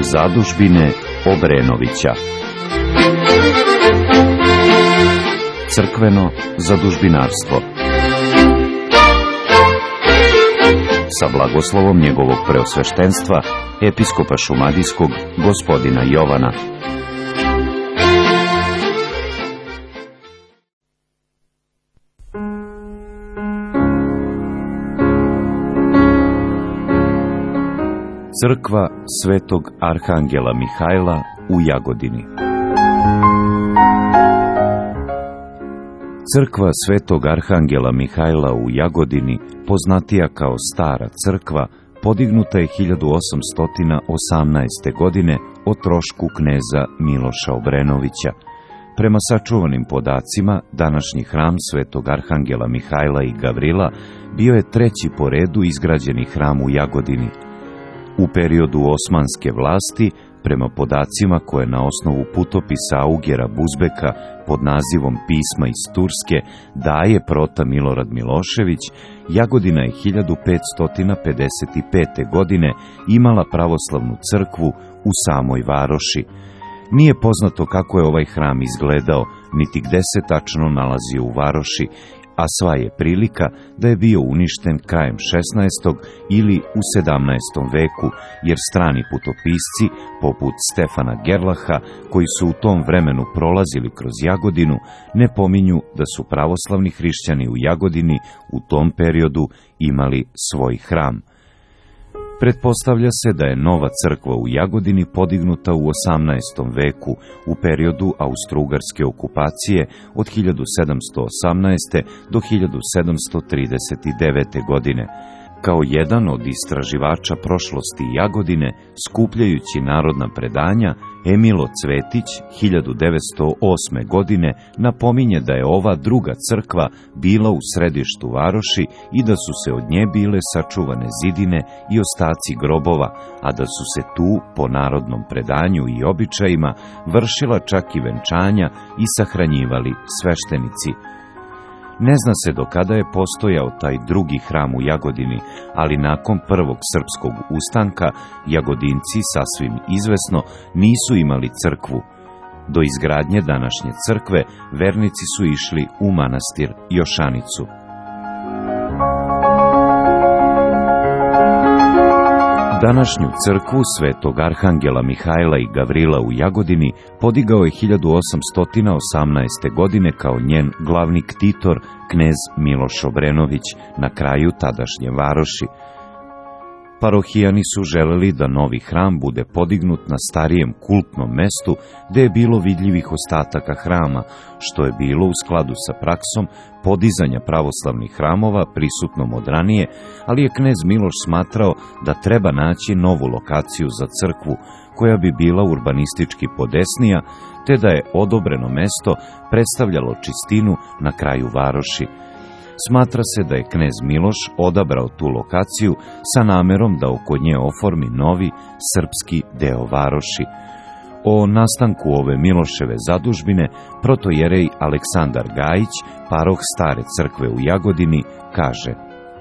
Zadužbine Obrenovića. Crkveno zadužbinarstvo. Sa blagoslovom njegovog preosveštenstva, episkopa šumadijskog, gospodina Jovana. Crkva Svetog Arhangela Mihajla u Jagodini. Crkva Svetog Arhangela Mihajla u Jagodini, poznatija kao Stara crkva, podignuta je 1818. godine o trošku kneza Miloša Obrenovića. Prema sačuvanim podacima, današnji hram Svetog Arhangela Mihajla i Gavrila bio je treći po redu izgrađeni hram u Jagodini. U periodu osmanske vlasti, prema podacima koje na osnovu putopisa Augera Buzbeka pod nazivom Pisma iz Turske daje prota Milorad Milošević, Jagodina je 1555. godine imala pravoslavnu crkvu u samoj varoši. Nije poznato kako je ovaj hram izgledao, niti gde se tačno nalazio u varoši, a sva je prilika da je bio uništen krajem 16. ili u 17. veku, jer strani putopisci, poput Stefana Gerlaha, koji su u tom vremenu prolazili kroz Jagodinu, ne pominju da su pravoslavni hrišćani u Jagodini u tom periodu imali svoj hram. Pretpostavlja se da je nova crkva u Jagodini podignuta u 18. veku u periodu austrougarske okupacije od 1718. do 1739. godine. Kao jedan od istraživača prošlosti Jagodine, skupljajući narodna predanja, Emilo Cvetić 1908. godine napominje da je ova druga crkva bila u središtu varoši i da su se od nje bile sačuvane zidine i ostaci grobova, a da su se tu, po narodnom predanju i običajima, vršila čak i venčanja i sahranjivali sveštenici. Ne zna se do kada je postojao taj drugi hram u Jagodini, ali nakon prvog srpskog ustanka Jagodinci sasvim izvesno nisu imali crkvu. Do izgradnje današnje crkve vernici su išli u manastir Jošanicu. Današnju crkvu Svetog Arhangela Mihajla i Gavrila u Jagodini podigao je 1818. godine kao njen glavni ktitor, knez Miloš Obrenović, na kraju tadašnje varoši. Parohijani su želeli da novi hram bude podignut na starijem kultnom mestu gde je bilo vidljivih ostataka hrama, što je bilo u skladu sa praksom podizanja pravoslavnih hramova prisutnom od ranije, ali je knez Miloš smatrao da treba naći novu lokaciju za crkvu koja bi bila urbanistički podesnija, te da je odobreno mesto predstavljalo čistinu na kraju varoši. Smatra se da je knez Miloš odabrao tu lokaciju sa namerom da oko nje oformi novi srpski deo varoši. O nastanku ove Miloševe zadužbine protojerej Aleksandar Gajić, paroh Stare crkve u Jagodini, kaže: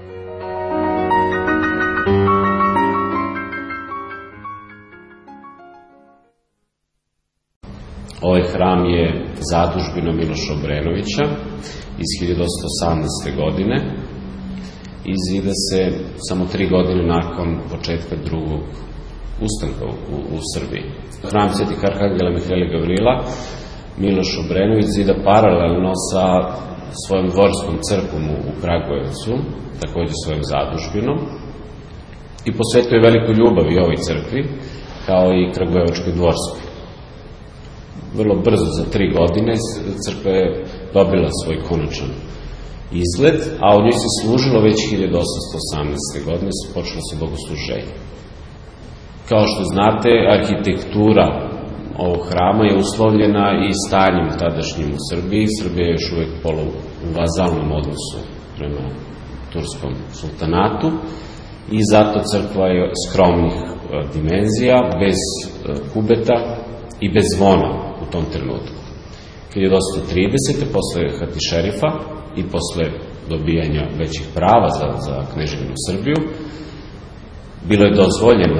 Ovaj hram je zadužbina Miloša Obrenovića iz 1818. godine i zida se samo 3 godine nakon početka drugog ustanka u Srbiji. Hram Svetih Arhangela Mihajla i Gavrila Miloš Obrenović zida paralelno sa svojom dvorskom crkvom u Kragujevcu, takođe svojom zadužbinom, i posvetio je veliku ljubav i ovoj crkvi, kao i Kragujevačkoj dvorskoj. Vrlo brzo, za 3 godine, crkva je dobila svoj konačan izgled, a u njoj se služilo već 1818. godine, počelo se bogosluženje. Kao što znate, arhitektura ovog hrama je uslovljena i stanjem tadašnjim u Srbiji. Srbija je još uvek u vazalnom odnosu prema turskom sultanatu i zato crkva je skromnih dimenzija, bez kubeta i bez zvona u tom trenutku. 1930. posle Hatišerifa i posle dobijanja većih prava za kneževinu Srbiju, bilo je dozvoljeno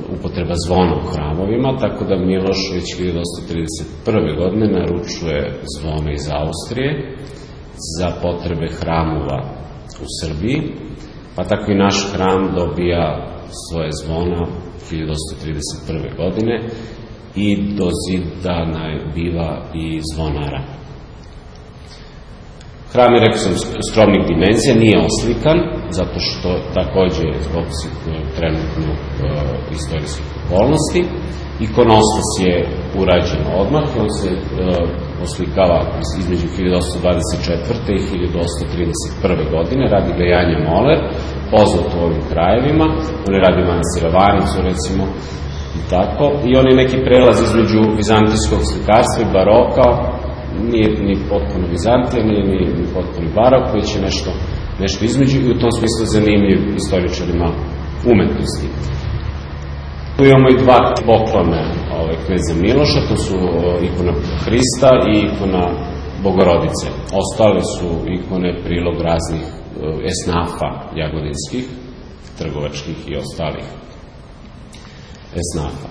upotreba zvona u hramovima, tako da Miloš već 1831. godine naručuje zvone iz Austrije za potrebe hramova u Srbiji, pa tako i naš hram dobija svoje zvona 1831. godine i do zidana biva i zvonara. Hram je, rekao sam, skromnih dimenzija, nije oslikan, zato što takođe zbog trenutnog istorijskih okolnosti. Ikonostas je urađen odmah, on se oslikava između 1824. i 1831. godine, radi ga Janja Moler, poznat u ovim krajevima, on je radi manastira Vanicu, recimo, i tako, i on je neki prelaz između vizantijskog slikarstva i baroka, nije ni potpuno Vizantija, nije ni potpuno barok, već je nešto između i u tom smislu zanimljiv istoričarima umetnosti. Tu imamo i dva poklone kneza Miloša, to su ikona Hrista i ikona Bogorodice. Ostale su ikone prilog raznih esnafa jagodinskih, trgovačkih i ostalih esnafa.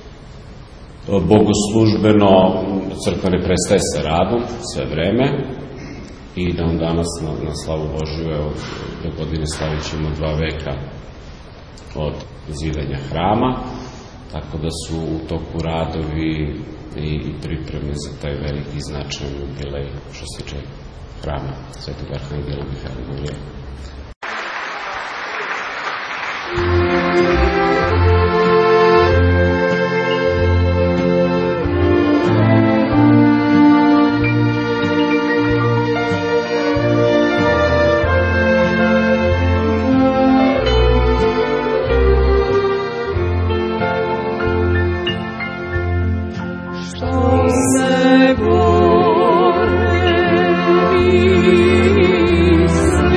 Bogoslužbeno crkva ne prestaje sa radom sve vreme i dan danas na slavu Božiju, evo, do godine slavit ćemo 2 veka od zidanja hrama, tako da su u toku radovi i pripreme za taj veliki značajan jubilej što se tiče hrama Svetog Arhangela Mihajla i Gavrijela. Se gore,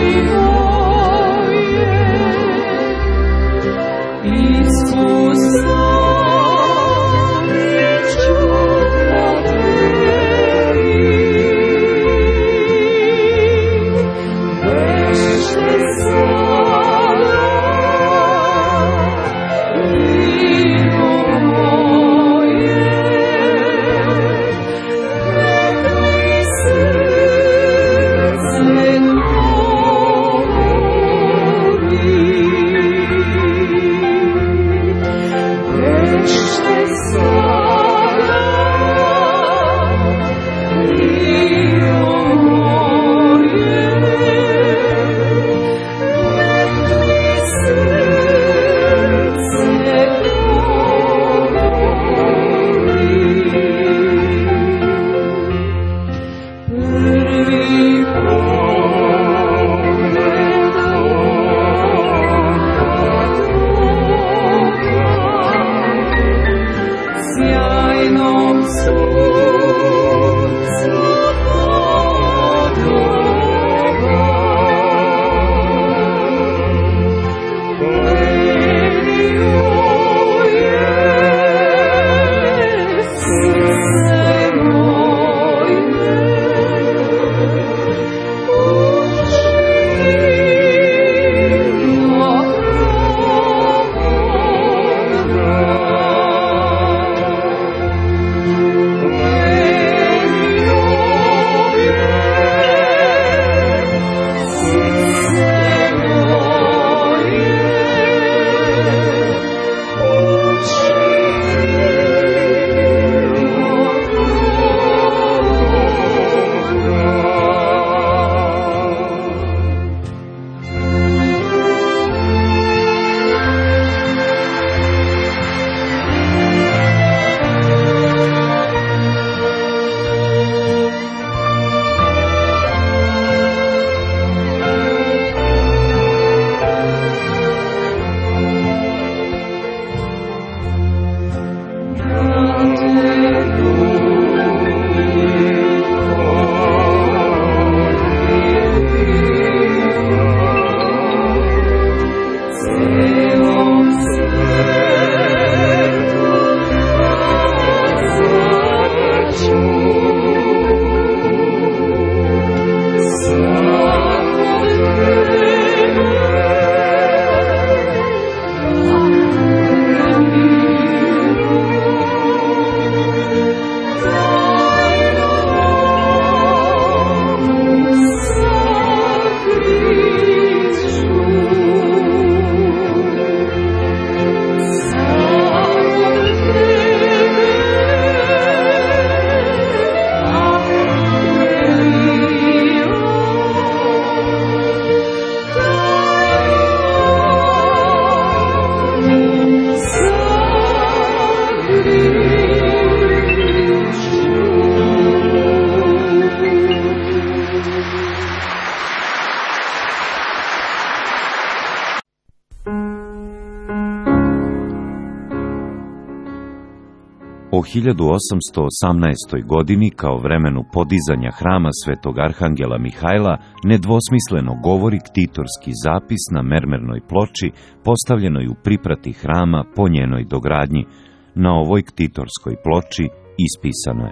1818. godini, kao vremenu podizanja hrama Svetog Arhangela Mihajla, nedvosmisleno govori ktitorski zapis na mermernoj ploči postavljenoj u priprati hrama po njenoj dogradnji. Na ovoj ktitorskoj ploči ispisano je: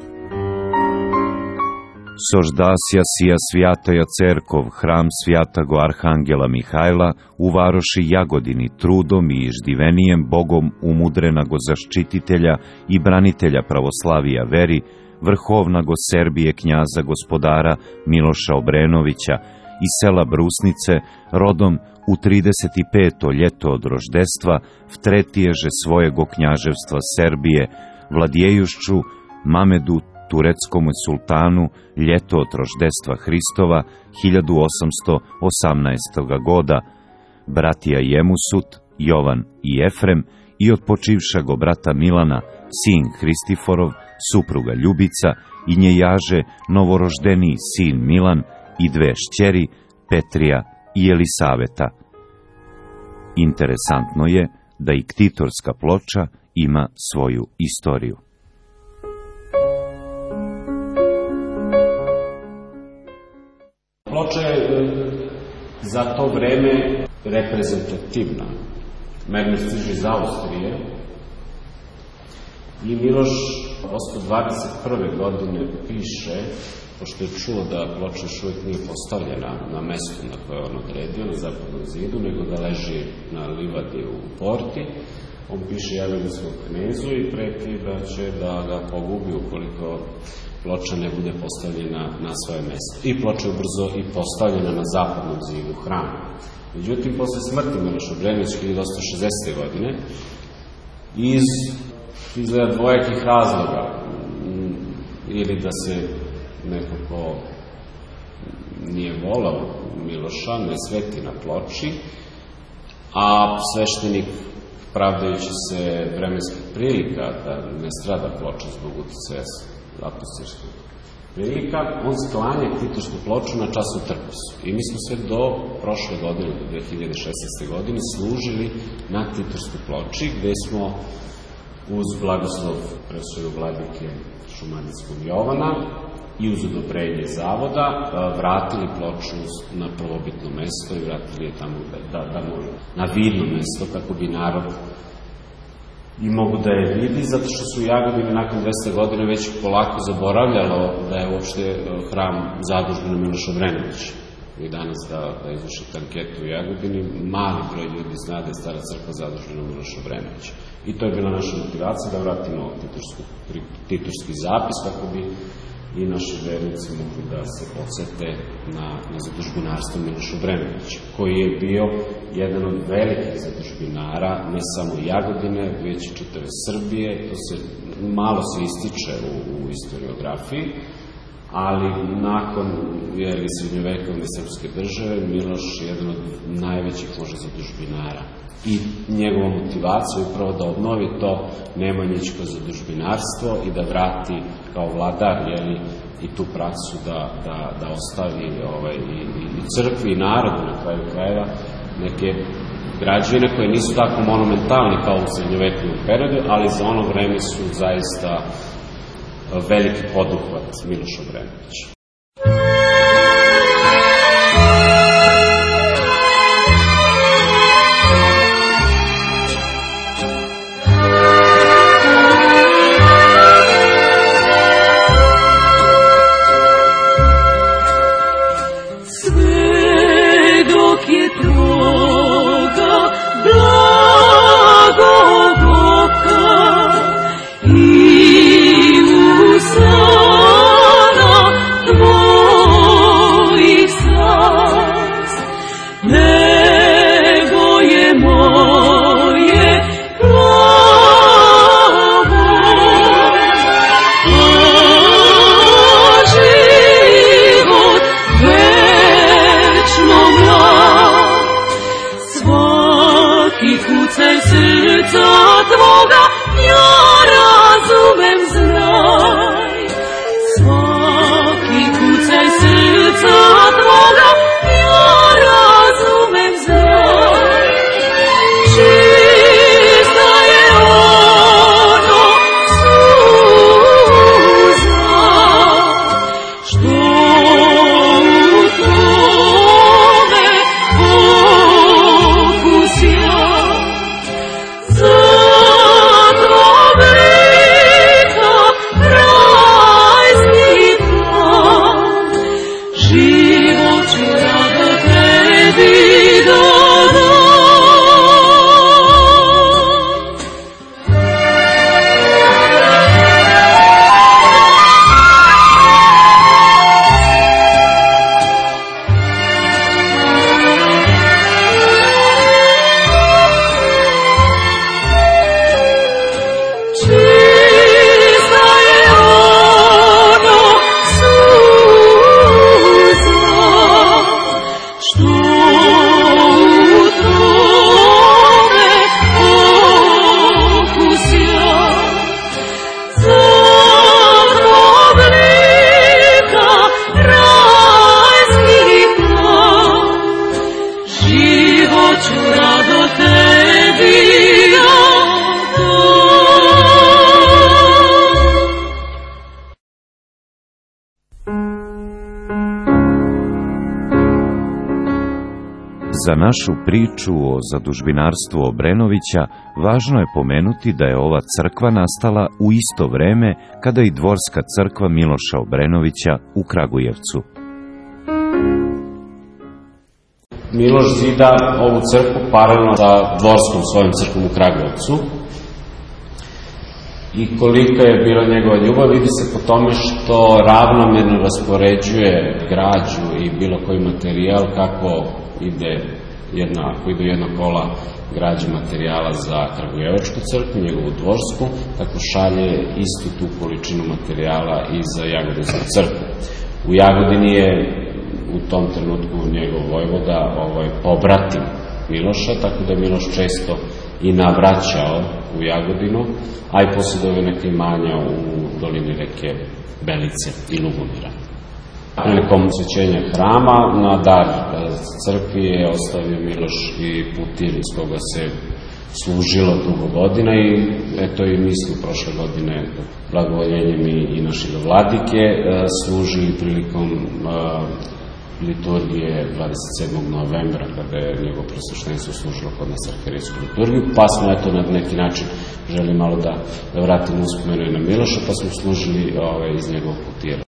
Soždasja sija svjataja cerkov, hram svjatago Arhangela Mihajla u varoši Jagodini, trudom i iždivenijem Bogom umudrenago zaštititelja i branitelja pravoslavija veri, vrhovnago Serbije knjaza gospodara Miloša Obrenovića i sela Brusnice, rodom u 35. ljeto od roždestva, vtretiježe svojego knjaževstva Serbije, vladjejušću Mamedu tureckom sultanu, ljeto od roždestva Hristova, 1818. goda, bratija Jemusut, Jovan i Efrem i odpočivšago brata Milana, sin Hristiforov, supruga Ljubica i njejaže novoroždeniji sin Milan i dve šćeri, Petrija i Elisaveta. Interesantno je da i ktitorska ploča ima svoju istoriju. Ploča je za to vreme reprezentativna. Mermer stiže iz Austrije i Miloš 1821. godine piše, pošto je čuo da ploča još uvijek nije postavljena na mestu na koje on odredio, na zapadnom zidu, nego da leži na livadi u porti, on piše jagodinskog knezu i preti da će da ga pogubi ukoliko ploča ne bude postavljena na svoje mesto. I ploča je brzo i postavljena na zapadnom zidu hrama. Međutim, posle smrti Miloša Obrenovića 1860. godine, iz izgleda dvojakih razloga, ili da se neko ko nije volao Miloša ne sveti na ploči, a sveštenik, pravdajući se vremenskih prilika da ne strada ploča zbog uticaja apostolskih prilika, on sklanja ktitoršku ploču na časnu trkosu. I mi smo sve do prošle godine, do 2016. godine, služili na ktitorskoj ploči, gde smo uz blagoslov presvedu vladike Šumadijskog Jovana i uz odobrenje zavoda vratili ploču na prvobitno mesto i vratili je tamo na vidno mesto kako bi narod i mogu da je vidi, zato što su u Jagodini nakon 200 godina već polako zaboravljalo da je uopšte hram zadužbina Miloša Obrenovića. I danas da izvršite anketu u Jagodini, mali broj ljudi zna da je stara crkva zadužbina Miloša Obrenovića. I to je bila naša motivacija da vratimo ktitorski zapis kako bi i naši vernici mogli da se podsete na zadužbinarstvo Miloša Obrenovića, koji je bio jedan od velikih zadužbinara, ne samo Jagodine, već i čitave Srbije. To se malo se ističe u istoriografiji, ali nakon srednjovekovne srpske države, Miloš je jedan od najvećih možda zadužbinara. I njegova motivacija je upravo da obnovi to nemanjičko zadužbinarstvo i da vrati kao vladar i tu praksu da ostavi i crkvi i narodu na kraju krajeva neke građevine koje nisu tako monumentalne kao u srednjovekovnom periodu, ali za ono vreme su zaista veliki poduhvat Miloša Obrenovića. Čista je ono Za našu priču o zadužbinarstvu Obrenovića važno je pomenuti da je ova crkva nastala u isto vreme kada i dvorska crkva Miloša Obrenovića u Kragujevcu. Miloš zida ovu crkvu paralelno sa dvorskom svojom crkvom u Kragujevcu. I kolika je bila njegova ljubav vidi se po tome što ravnomerno raspoređuje građu i bilo koji materijal kako idu jedna kola građe materijala za Kragujevačku crkvu, njegovu dvorsku, tako šalje istu tu količinu materijala i za Jagodinsku crkvu. U Jagodini je u tom trenutku njegov vojvoda pobratim Miloša, tako da je Miloš često i navraćao u Jagodinu, a i posjedovao neke imanja u dolini reke Belice i Lubomira. Prilikom osvećenja hrama na dar crkvi je ostavio Miloš i putir iz koga se služilo dugo godina i eto i mi smo prošle godine blagovoljenjem i našeg vladike služili prilikom liturgije 27. novembra kada je njegovo prosveštenstvo služilo kod nas arhijerejsku liturgiju, pa smo eto na neki način želi malo da vratimo uspomenu na Miloša, pa smo služili iz njegovog putira.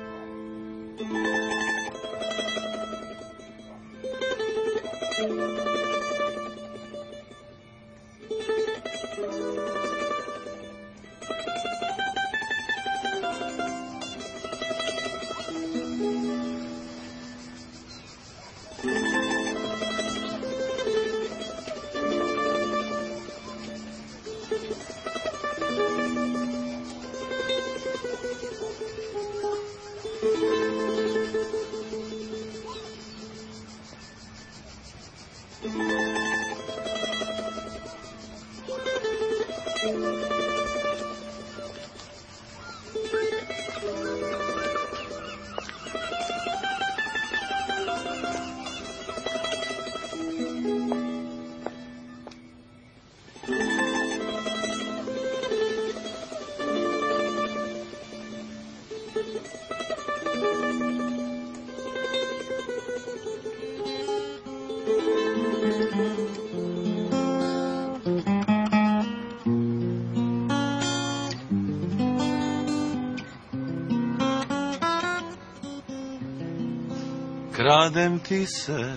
Kradem ti se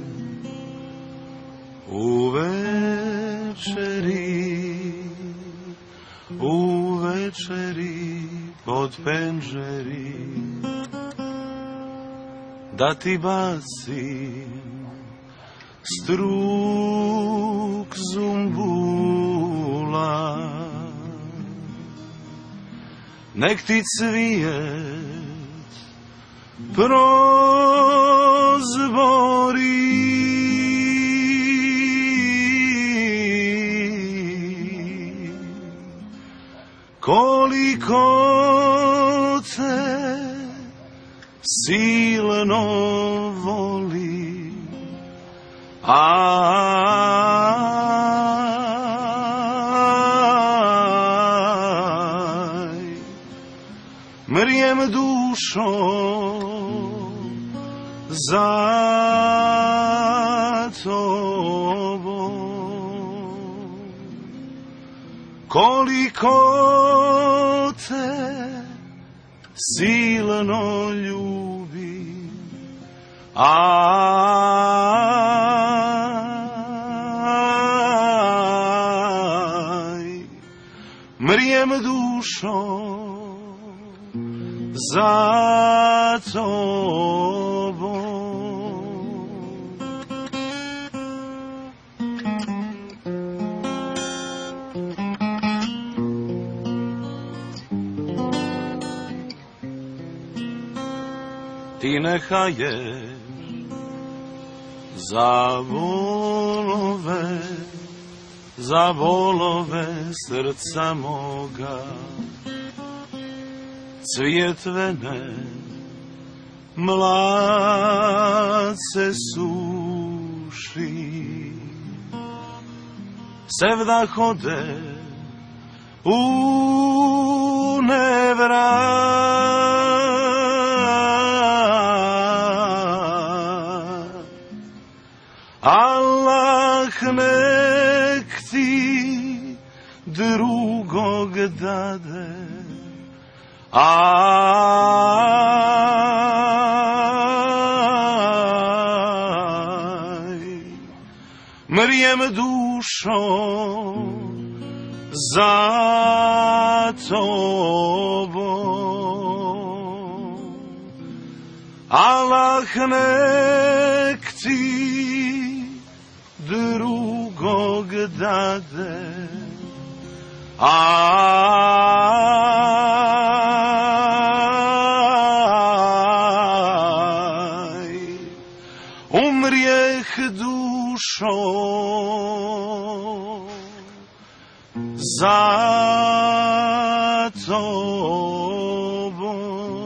u večeri pod penđeri, da ti bacim struk zumbula, nek ti cvijet prozbori, koliko te silno voli, aj, mrijem dušom za tobom, koliko te silno ljubim, aj, mrijem dušom za tobom. Ti nehaješ za bolove srca moga, cvijet vene mlad se suši, sevda hode u nevrat, Allah nek ti drugog dade, mrijem dušo za tobom. Allah nek ti drugog dade, umrijeh dušo za tobom.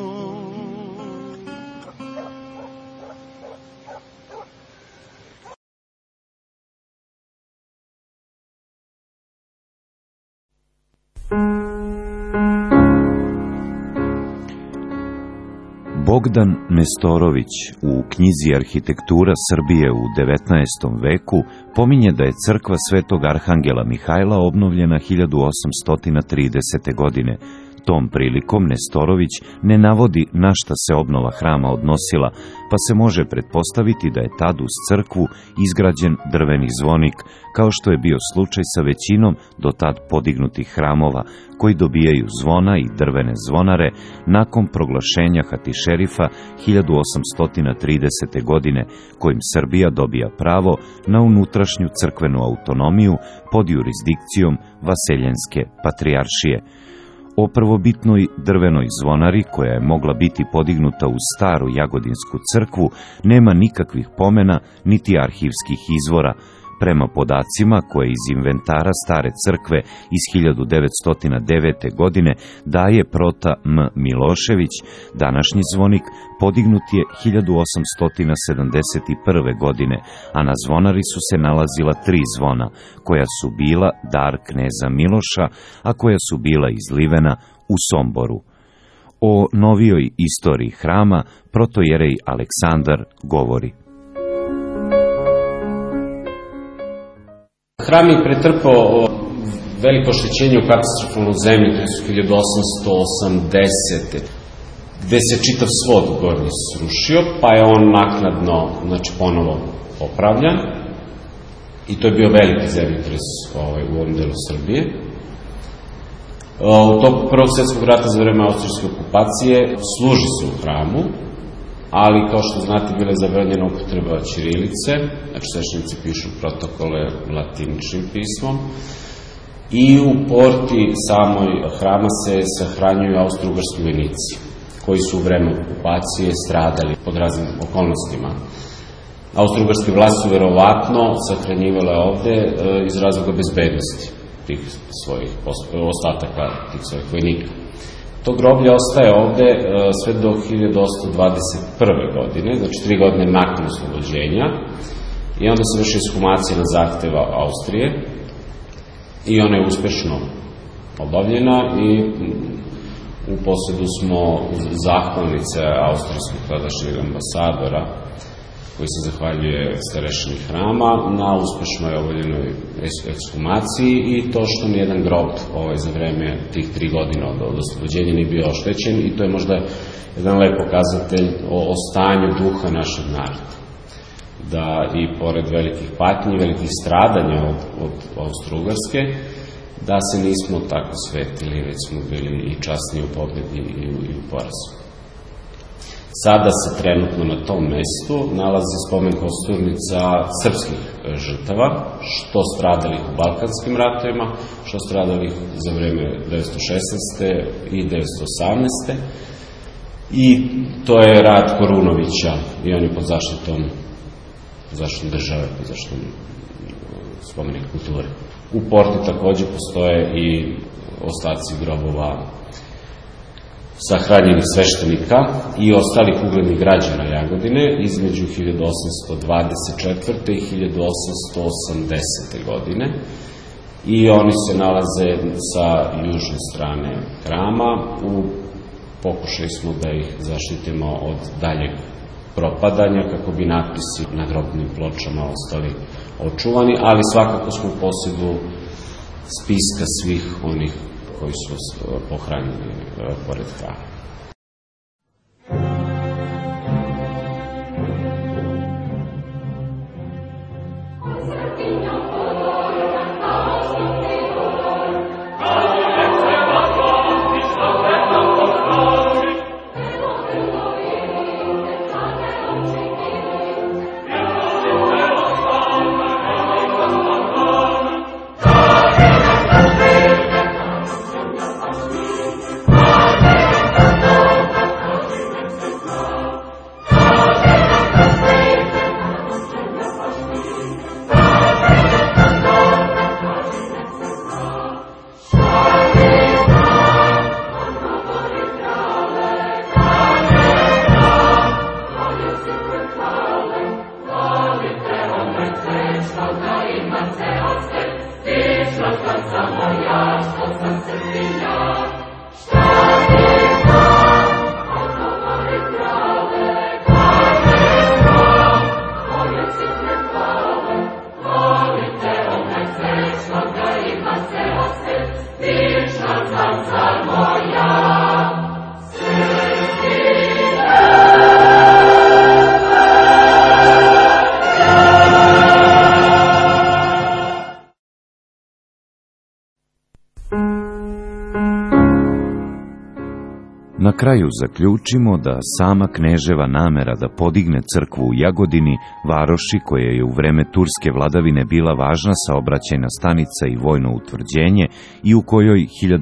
Bogdan Nestorović u knjizi Arhitektura Srbije u 19. veku pominje da je crkva Svetog Arhangela Mihajla obnovljena 1830. godine. Tom prilikom Nestorović ne navodi na šta se obnova hrama odnosila, pa se može pretpostaviti da je tad uz crkvu izgrađen drveni zvonik, kao što je bio slučaj sa većinom do tad podignutih hramova, koji dobijaju zvona i drvene zvonare nakon proglašenja hatišerifa 1830. godine, kojim Srbija dobija pravo na unutrašnju crkvenu autonomiju pod jurisdikcijom Vaseljenske patrijaršije. O prvobitnoj drvenoj zvonari, koja je mogla biti podignuta u staru Jagodinsku crkvu, nema nikakvih pomena niti arhivskih izvora. Prema podacima koje iz inventara stare crkve iz 1909. godine daje prota M. Milošević, današnji zvonik podignut je 1871. godine, a na zvonari su se nalazila 3 zvona, koja su bila dar kneza Miloša, a koja su bila izlivena u Somboru. O novijoj istoriji hrama protojerej Aleksandar govori. Hram je pretrpao veliko oštećenje u katastrofalnom zemlji, to je 1880. gde se čitav svod gornji srušio, pa je on naknadno, ponovo popravljan. I to je bio veliki zemljotres u ovom delu Srbije. U toku Prvog svjetskog rata za vreme austrijske okupacije služi se u hramu, ali kao što znate bila je zabranjena upotreba ćirilice, znači sveštenici pišu protokole latiničnim pismom, i u porti samoj hrama se sahranjuju austro-ugarski vojnici, koji su u vreme okupacije stradali pod raznim okolnostima. Austro-ugarske vlasti su verovatno sahranjivale ovde iz razloga bezbednosti tih svojih ostataka tih svojih vojnika. To groblje ostaje ovde sve do 1821. godine, znači 3 godine nakon oslobođenja, i onda se vrši ekshumacija na zahteva Austrije i ona je uspešno obavljena i u posedu smo zahvalnice austrijskog tadašnjeg ambasadora, koji se zahvaljuje starešini hrama na uspešnoj obavljenoj ekshumaciji i to što nijedan grob za vreme tih 3 godine od oslobođenja nije bio oštećen, i to je možda jedan lep pokazatelj o stanju duha našeg naroda. Da i pored velikih patnji, velikih stradanja od Austro-Ugarske, da se nismo tako svetili, već smo bili i časni u pobedi i u porazu. Sada se trenutno na tom mestu nalazi spomen kosturnica srpskih žrtava, što stradalih u Balkanskim ratovima, što stradalih za vreme 1916. i 1918. I to je rad Korunovića i on je pod zaštitom države, pod zaštitom spomenika kulture. U porti takođe postoje i ostaci grobova sahranjenih sveštenika i ostalih uglednih građana Jagodine između 1824. i 1880. godine. I oni se nalaze sa južne strane hrama. U pokušaju smo da ih zaštitimo od daljeg propadanja, kako bi natpisi na grobnim pločama ostali očuvani, ali svakako smo u posjedu spiska svih onih koji su pohranjeni pored hrama. Na kraju zaključimo da sama kneževa namera da podigne crkvu u Jagodini, varoši koja je u vreme turske vladavine bila važna saobraćajna stanica i vojno utvrđenje i u kojoj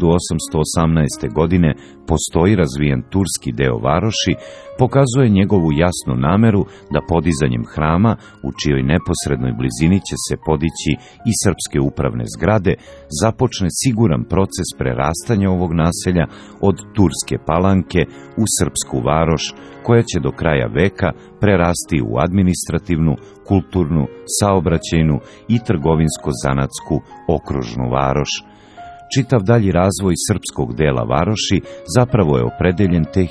1818. godine postoji razvijen turski deo varoši, pokazuje njegovu jasnu nameru da podizanjem hrama, u čijoj neposrednoj blizini će se podići i srpske upravne zgrade, započne siguran proces prerastanja ovog naselja od turske Palanke u srpsku varoš, koja će do kraja veka prerasti u administrativnu, kulturnu, saobraćajnu i trgovinsko-zanatsku okružnu varoš. Čitav dalji razvoj srpskog dela varoši zapravo je opredeljen te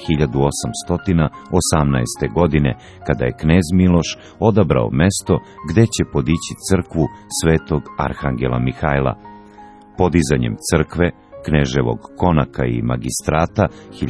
1818. godine, kada je knez Miloš odabrao mesto gde će podići crkvu Svetog Arhangela Mihajla. Podizanjem crkve, kneževog konaka i magistrata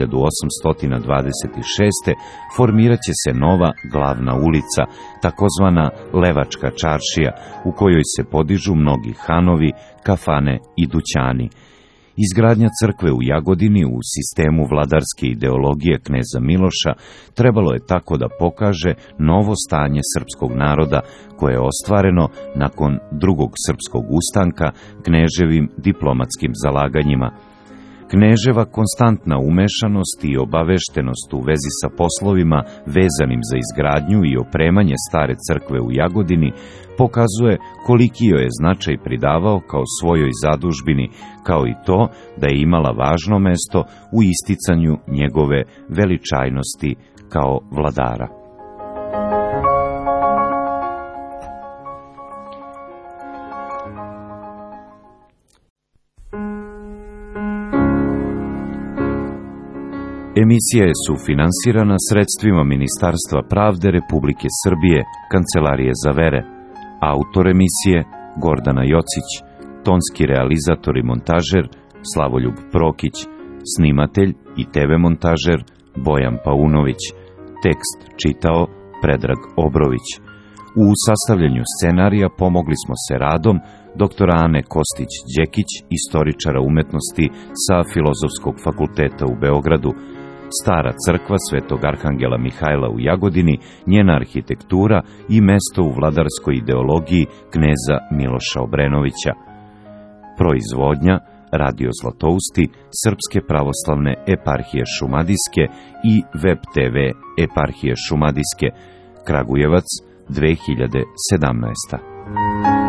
1826. formirat će se nova glavna ulica, takozvana Levačka čaršija, u kojoj se podižu mnogi hanovi, kafane i dućani. Izgradnja crkve u Jagodini u sistemu vladarske ideologije kneza Miloša trebalo je tako da pokaže novo stanje srpskog naroda koje je ostvareno nakon drugog srpskog ustanka kneževim diplomatskim zalaganjima. Kneževa konstantna umešanost i obaveštenost u vezi sa poslovima vezanim za izgradnju i opremanje stare crkve u Jagodini pokazuje koliki joj je značaj pridavao kao svojoj zadužbini, kao i to da je imala važno mesto u isticanju njegove veličajnosti kao vladara. Emisija je sufinansirana sredstvima Ministarstva pravde Republike Srbije, Kancelarije za vere. Autor emisije Gordana Jocić, tonski realizator i montažer Slavoljub Prokić, snimatelj i TV montažer Bojan Paunović, tekst čitao Predrag Obrović. U sastavljanju scenarija pomogli smo se radom dr. Ane Kostić-Đekić, istoričara umetnosti sa Filozofskog fakulteta u Beogradu, Stara crkva Svetog Arhangela Mihajla u Jagodini, njena arhitektura i mesto u vladarskoj ideologiji kneza Miloša Obrenovića. Proizvodnja Radio Zlatousti, Srpske pravoslavne eparhije Šumadijske i Web TV eparhije Šumadijske, Kragujevac, 2017.